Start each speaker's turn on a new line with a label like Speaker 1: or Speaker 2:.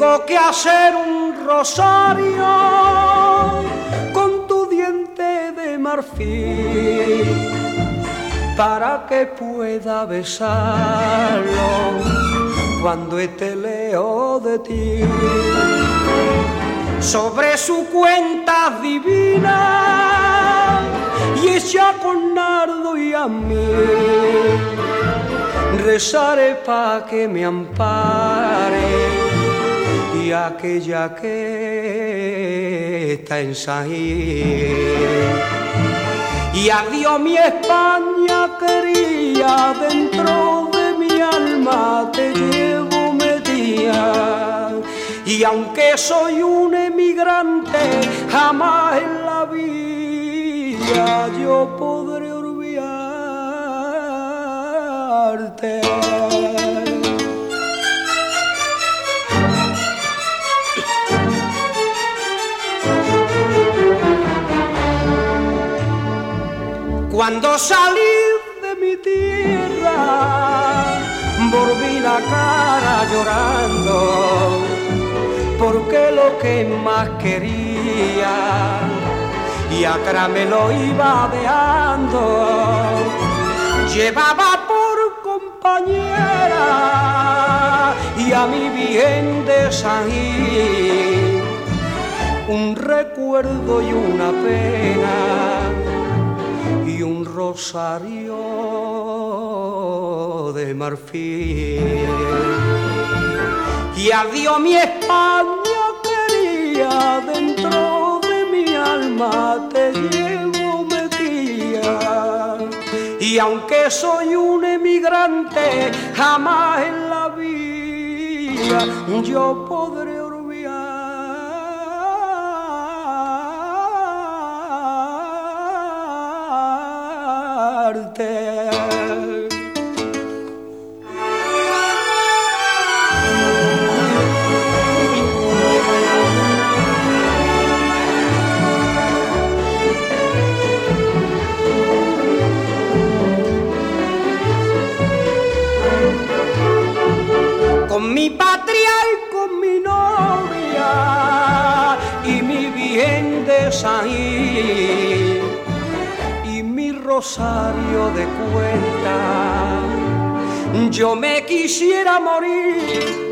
Speaker 1: Tengo que hacer un rosario con tu diente de marfil para que pueda besarlo cuando esté lejos de ti. Sobre su cuenta divina y hecha con nardo y a mí rezaré pa' que me ampare y aquella que está en Sahir. Y adiós mi España quería, dentro de mi alma te llevo metida. Y aunque soy un emigrante, jamás en la vida yo podré olvidarte. Cuando salí de mi tierra, volví la cara llorando, porque lo que más quería y atrás me lo iba dejando. Llevaba por compañera y a mi Virgen de Sahir un recuerdo y una pena y un rosario de marfil. Y adiós mi España quería, dentro de mi alma te llevo metida. Y aunque soy un emigrante, jamás en la vida yo podré olvidarte. Con mi patria y con mi novia y mi Virgen de Sahir y mi rosario de cuenta, yo me quisiera morir